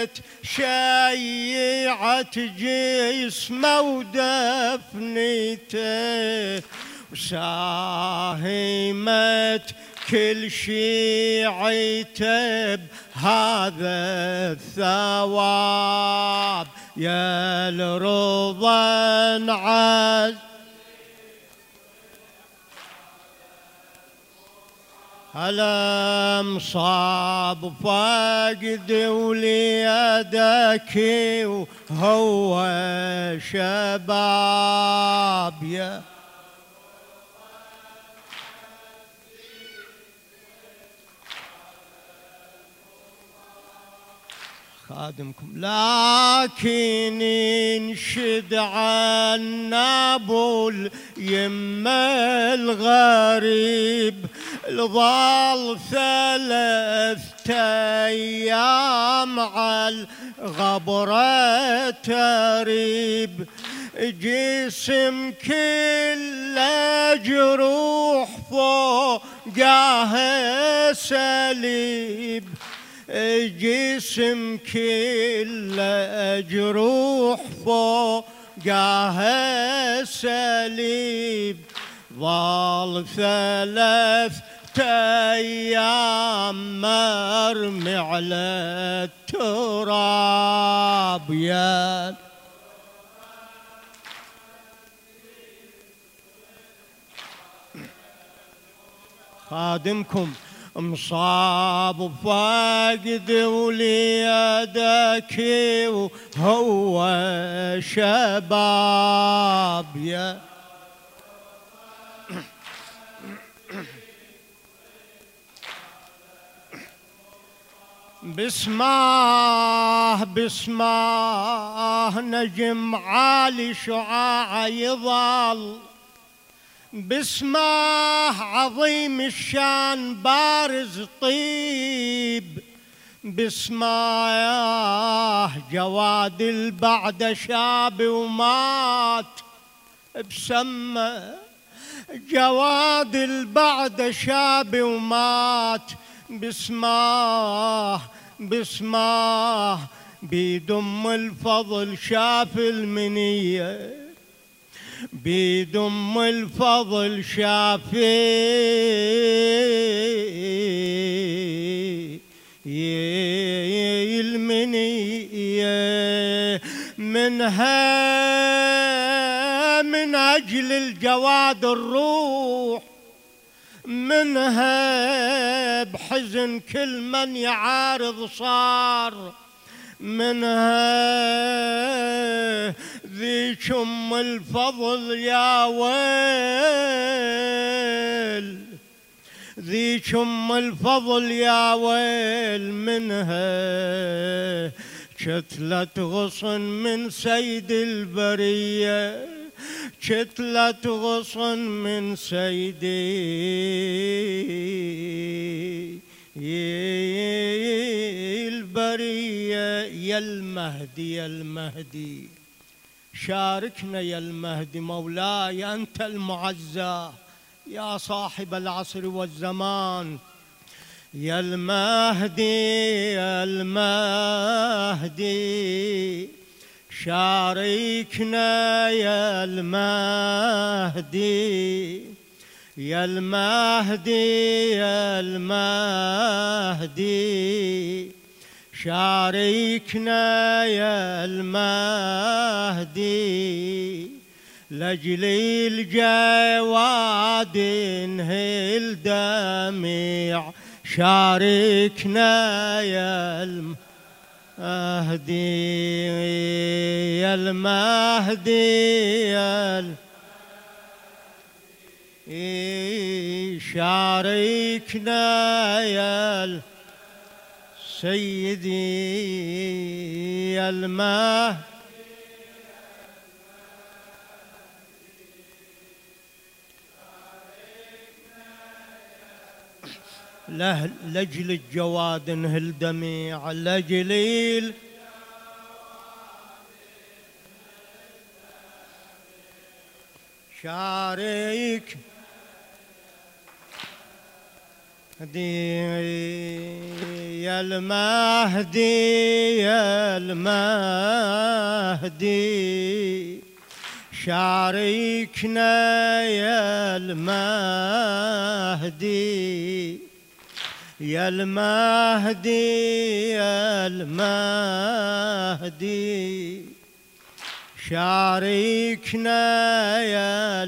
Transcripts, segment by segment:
شيعت جسمه ودفنته، وساهمت كل شيعته بهذا الثواب. يا الرضا انعز ألم صاب فقد وليدك وهو شباب. يا خادمكم لكن ينشد عن ابو اليمه الغريب، ظل 3 أيام على الغبرة تريب، جسم كله جروح فوقها سليب، جسم كله جروح فوقها سليب، ظل 3 أيام مرمي على التراب. يا خادمكم مصاب فقد وليدك وهو شباب. يا بسماه نجم عالي شعاع يظل، بسماه عظيم الشان بارز طيب، بسماه جواد البعد شاب ومات، بسمه جواد البعد شاب ومات، بسماه بيدم الفضل شاف المنية، بيدم الفضل شاف المنية، منها من أجل الجواد الروح، منها بحزن كل من يعارض صار، منها ذي شم الفضل يا ويل، ذي شم الفضل يا ويل، منها شتلة غصن من سيد البرية، شتلة غصن من سيدي البرية. يا المهدي يا المهدي شاركنا يا المهدي، مولاي أنت المعزى يا صاحب العصر والزمان. يا المهدي يا المهدي شاركنا يا المهدي، يا المهدي يا المهدي شاركنا يا المهدي، لأجل الجواد انهل دميع، شاركنا يا المهدي، يا المهدي يا شاركنا يا سيدي، يا المهدي لأجل الجواد انهل دميع، لأجل شارك يا المهدي يا المهدي شاركنا يا المهدي يا المهدي يا المهدي شاركنا يا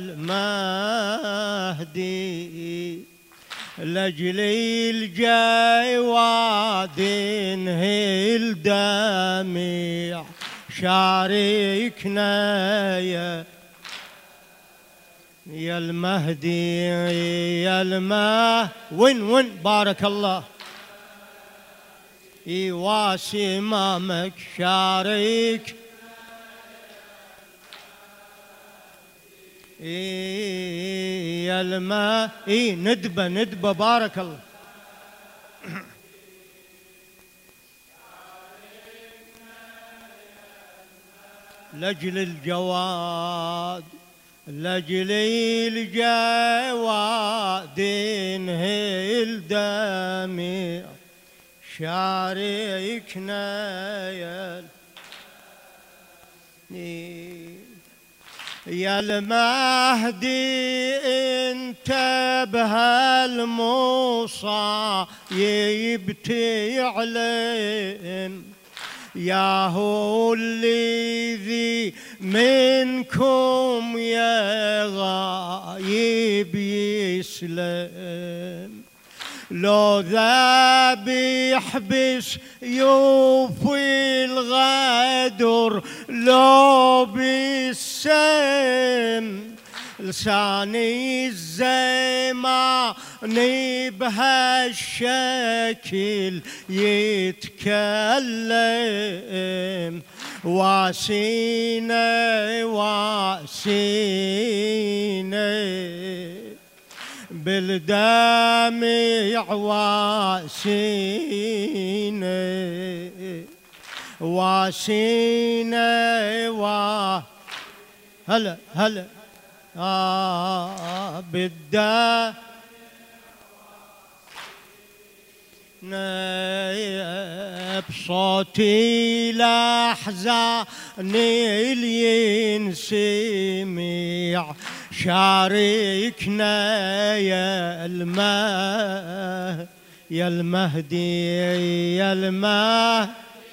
المهدي لأجل الجواد انهل دميع شاركنا يا المهدي يا وين بارك الله واسي امامك شارك يا ندبة بارك الله لأجل الجواد لأجل الجواد انهل دميع شاركنا يا المهدي انت بهالمصايب تعلن يا هو الذي منكم يا غايب يسلم لو ذابح بس يوفي الغدر لو بالسم لساني الزمان بهالشكل يتكلم واسينا بالدمع واسينا هلا بالدمع بصوتي الأحزان اللي ينسمع شاركنا يا المهدي يا المهدي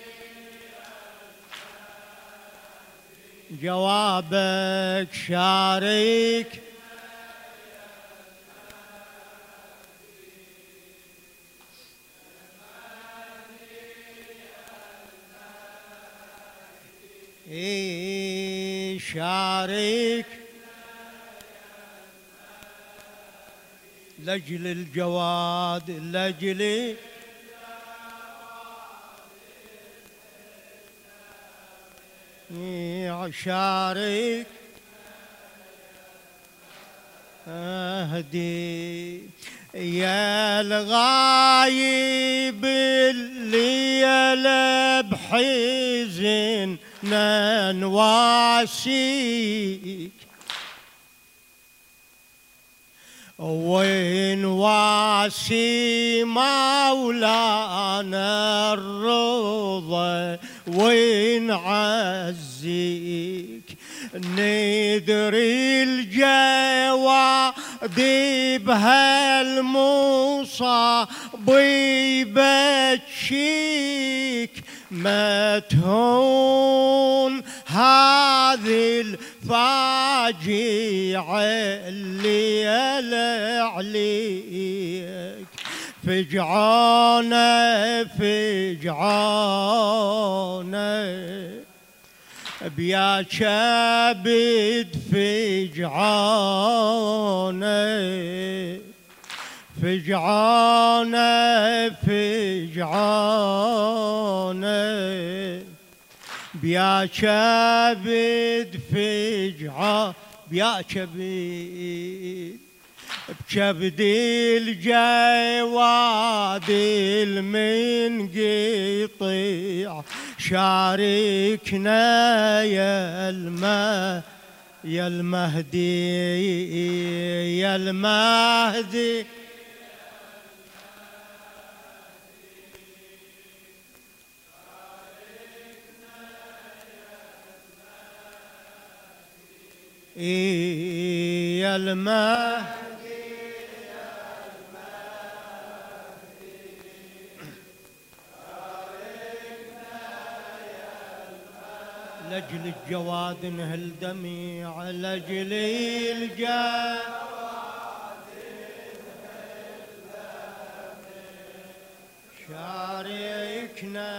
جوابك شارك شارك لأجل الجواد لأجل شارك أهدي يا الغايب اللي بحزن نواسيك وين واسي مولانا الرضا وين عزيك ندري الجواد بهالمصاب يبكيك ما تهون هذه الفاجعة اللي عليك فجعانة بيا كبد فجعانة بيا كبد بيا كبد بكبد الجواد المنقطع شاركنا يا المهدي يا المهدي لأجل الجواد نهل دميع لأجل الجواد شاركنا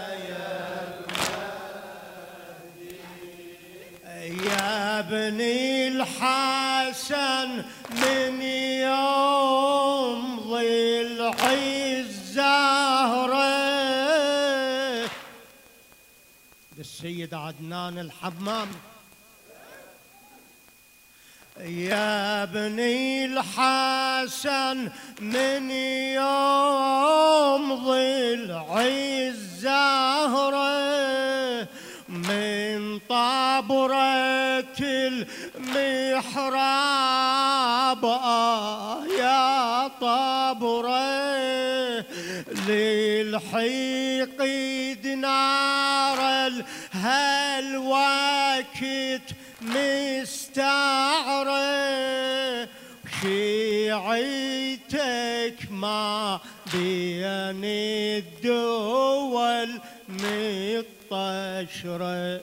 يا بني الحسن من يوم ضلع الزهرة للسيد عدنان الحمام يا بني الحسن من يوم ضلع الزهرة من طابرة المحراب يا طابرة للحقد نار هالوقت مستعرة شيعتك ما بين الدول مطشرة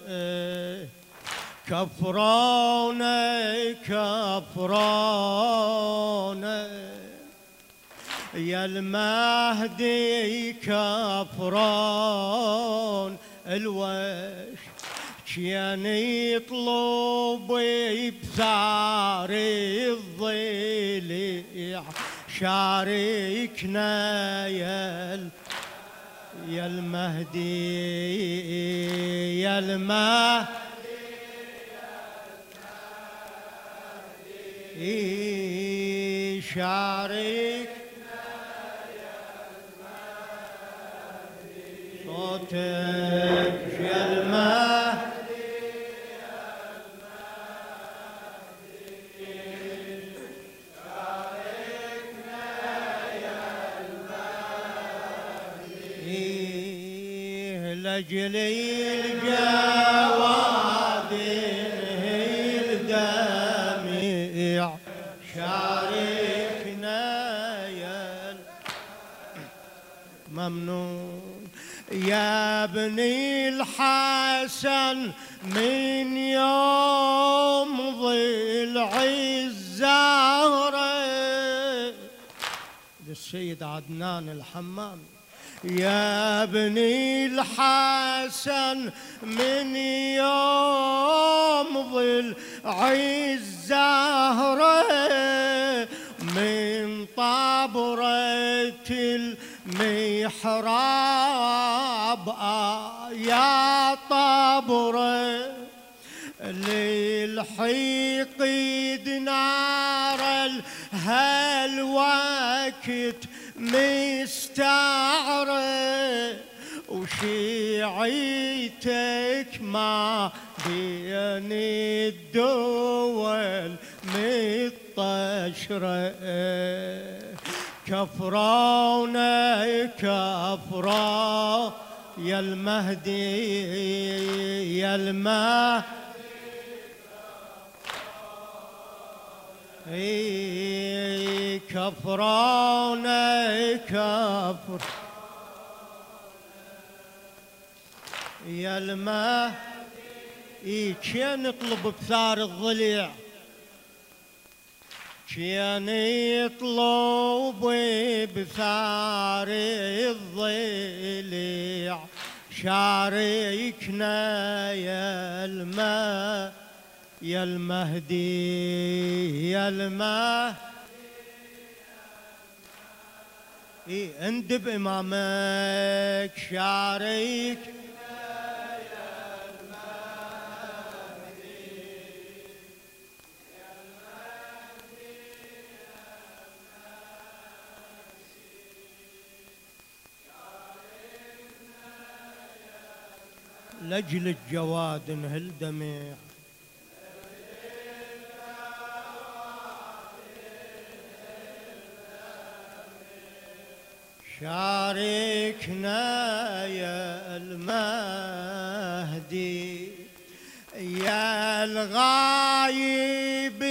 كفرونا كفرونا يا المهدي كفرون الوش كان يطلب بثار الضلع شاركنا يا المهدي يا المهدي شاركنا يا المهدي صوتك يا المهدي يا المهدي شاركنا يا المهدي لأجل الجواد الدميع شاركنا يا ممنون يا بني الحسن من يوم ضلع الزهرة للسيد عدنان الحمام يا بني الحسن من يوم ضلع الزهرة من طابرة المحراب يا طابرة للحقد نار هالوقت مستعرة وشيعتك ما بين الدول مطشرة كفرونا كفرا يا المهدي يا المهدي كفرونا كفر يا المهدي كان يطلب بثار الضلع كان يطلب بثار الضلع شاركنا يا المهدي يا المهدي اندب امامك شارك لأجل الجواد نهل دميع شاركنا يا المهدي يا يا الغايب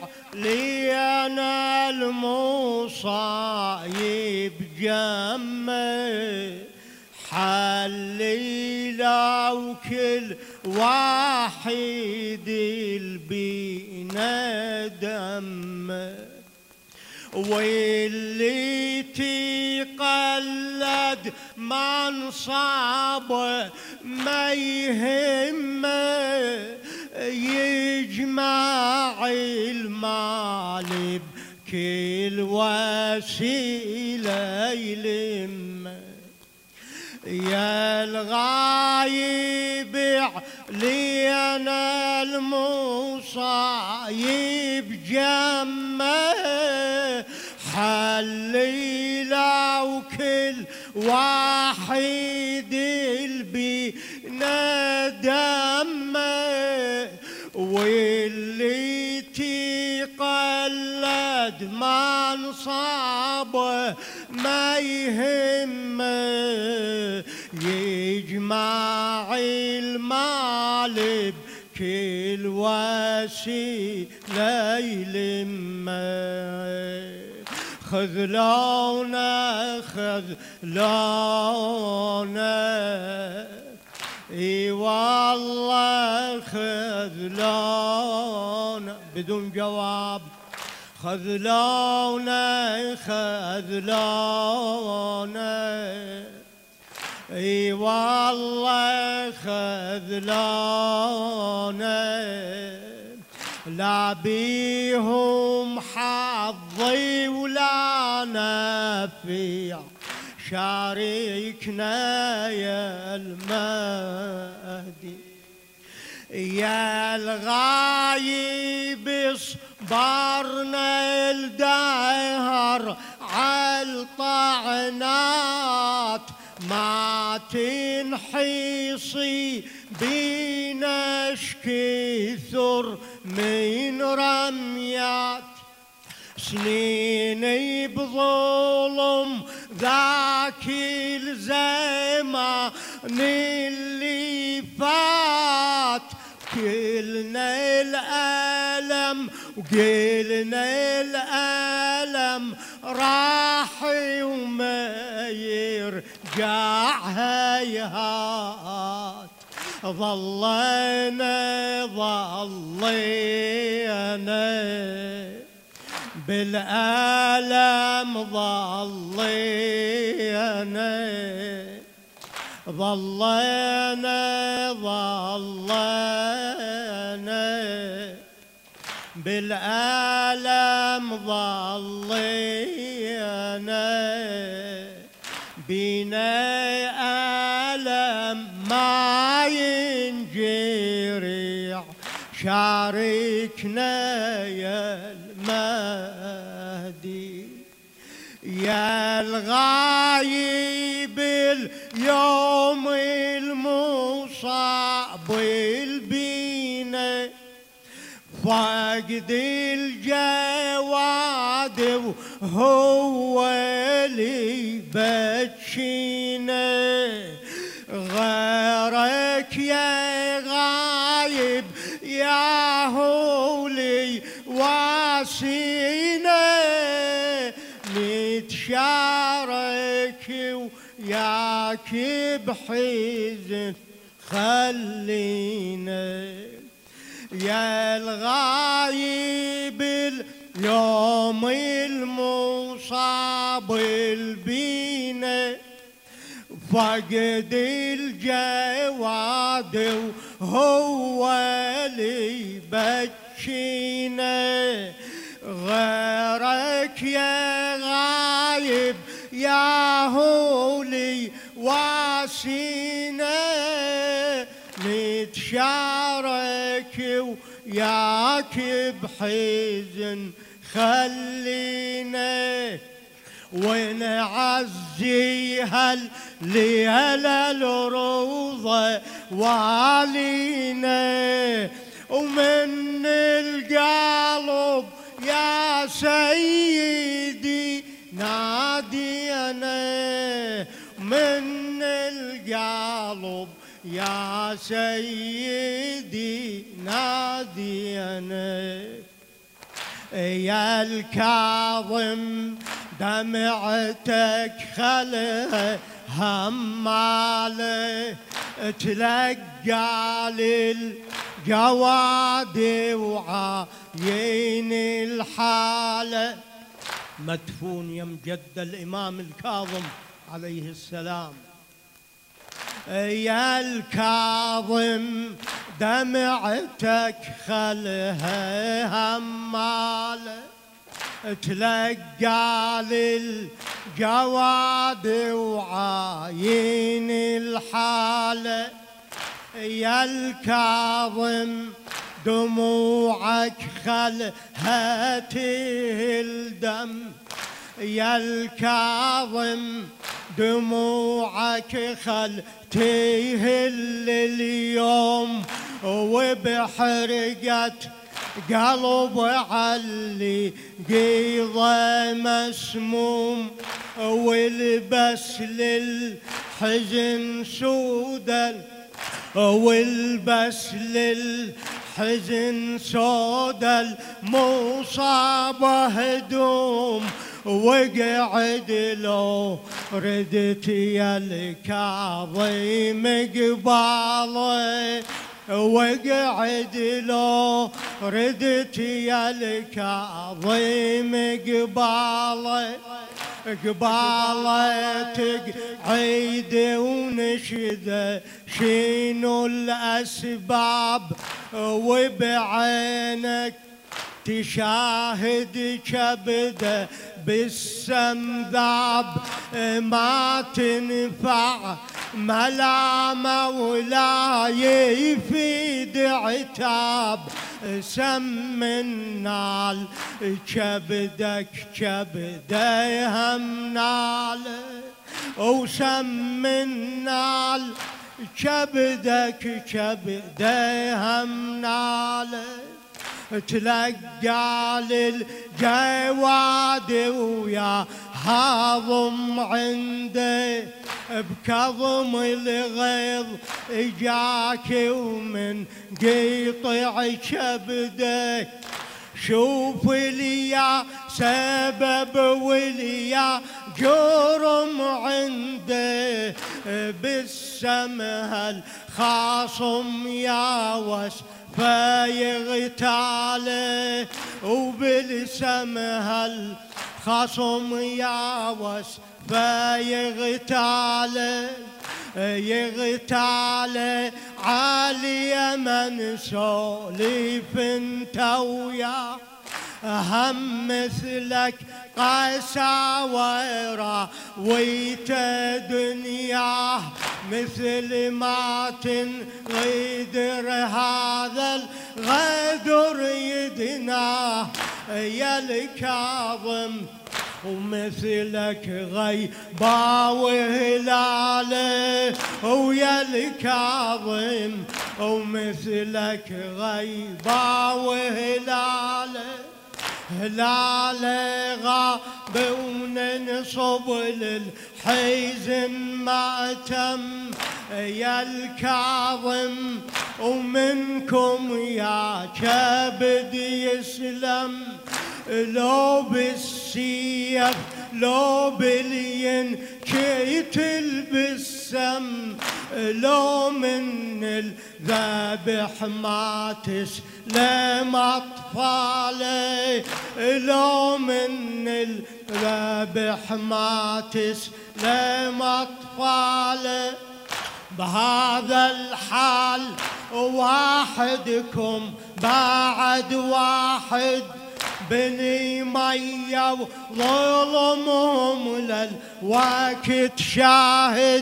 علينا المصايب جمه حليلا وكل واحد البينا دمه واللي تقلد منصابه ما يهمه يجمع المال بكل وسيله يلمه يا الغايب علينا المصايب جمه حليلا وكل واحد البينا دمه واللي تقلد منصابه ما يهمه يجمع المال بكل وسيله يلمه خذلونا خذلونا اي والله خذلونا بدون جواب خذلونا خذلونا اي والله خذلونا لا بيهم حظي ولا نفيع شاركنا يا المهدي يا الغايب صبرنا الدهر عالطعنات ما تنحيصي بينا كثر من رميات سنيني بظلم ذاك الزمان اللي فات كلنا الألم وقلنا الألم راح وما يرجع هيهات ظلينا بالألم ظلينا بالألم ظلينا بنا ألم ما ينجرع شاركنا يا المهدي يا الغايب اليوم المصاب البينا فقد الجواد وهو اللي بتشينا غيرك يا غايب يا هولي واسينا نتشارك وياك بحزن خلينا يا الغايب اليوم المصاب البينا فقد الجواد وهو اللي بتشينا غيرك يا غايب يا هولي واسينا نتشارك وياك بحزن خلينا ونعزي هالليلة الروضة والينا ومن القلب يا سيدي نادينا من القلب القلب يا سيدي نادينك، يا الكاظم دمعتك خلها هماله، تلقى للجواد وعاين الحاله. مدفون يمجد الإمام الكاظم عليه السلام. يا الكاظم دمعتك خلها هماله، تلقى للجواد وعاين الحاله. يا الكاظم دموعك خلها تهل دم، يا الكاظم دموعك خل تهل اليوم، وبحرقة قلب علي قيضة مسموم، والبس للحزن سودا، والبس للحزن سودا المصابة هدوم، وقعد لو ردت يا الكاظم قباله، وقعد لو ردت يا الكاظم قباله، قباله تقعد ونشده شنو الأسباب، وبعينك تشاهد كبده بالسم ذاب، ما تنفع ملامه ولا يفيد عتاب، سم النال كبدك كبده هم ناله، وسم النال كبدك كبده هم ناله. تلقى للجواد ويا هاضم عنده، بكظم الغيظ اجاك ومن قيطع كبدك، شوف لي يا سبب وليا جرم عنده، بالسم هالخاصم يا فيغتاله، وبالسم هالخصم يا فيغتاله، يغتاله عالي من سولف انت وياه، هم مثلك قساورة ويت دنياه، مثل ما تنغدر هذا الغدر يدناه. يا الكاظم ومثلك غيبا وهلاله، ويا الكاظم ومثلك غيبا وهلاله، هلاله غاب وننصب للحزن مأتم. يا الكاظم ومنكم يا كبد يسلم، لو بالسيف لو بالين كيتل بالسم، لو من الذبح ما تسلم أطفالي، لو من الذبح ما تسلم أطفالي. بهذا الحال واحدكم بعد واحد، بني مية وظلمهم للوقت شاهد،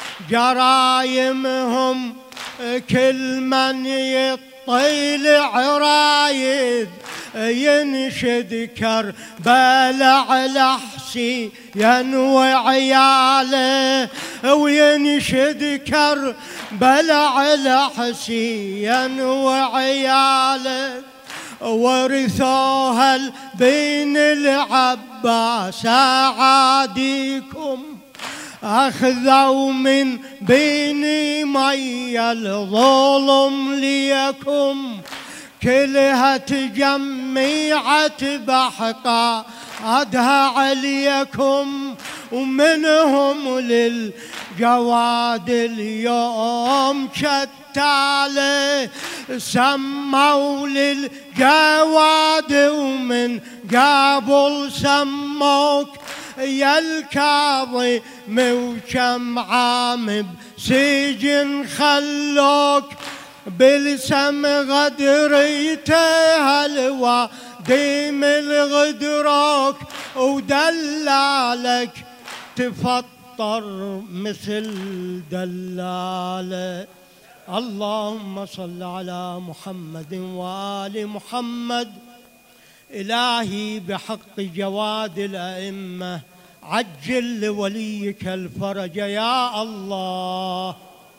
جرايمهم كل من يطيل عرايد، ينشد كربلاء على حسين وعياله، وينشد كربلاء على حسين وعياله. ورثوها بين العباس أعاديكم، أخذوا من بيني مي الظلم ليكم كلها تجمعت بحقا أدها عليكم ومنهم للجواد اليوم شتاله سموا للجواد ومن قبل سموك يا الكاظم وكم عام بسجن خلوك بالسم غدريته الوادم الغدروك ودلالك تفطر مثل دلاله. اللهم صل على محمد وآل محمد. إلهي بحق جواد الأئمة عجل لوليك الفرج يا الله،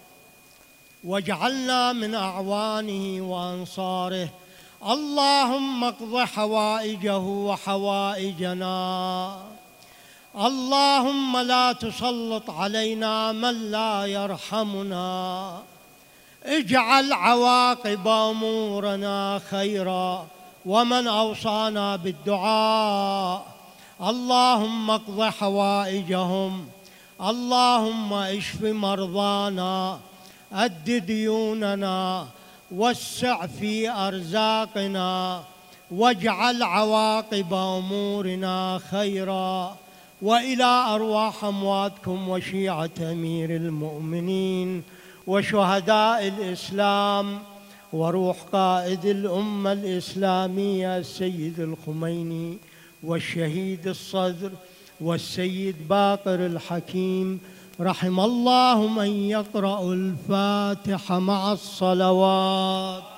واجعلنا من أعوانه وأنصاره. اللهم اقض حوائجه وحوائجنا. اللهم لا تسلط علينا من لا يرحمنا. اجعل عواقب أمورنا خيرا، ومن أوصانا بالدعاء اللهم اقض حوائجهم. اللهم اشف مرضانا، أد ديوننا، وسع في أرزاقنا، واجعل عواقب أمورنا خيرا. وإلى أرواح أمواتكم وشيعة أمير المؤمنين وشهداء الإسلام وروح قائد الأمة الإسلامية السيد الخميني والشهيد الصدر والسيد باقر الحكيم، رحم الله من يقرأ الفاتحة مع الصلوات.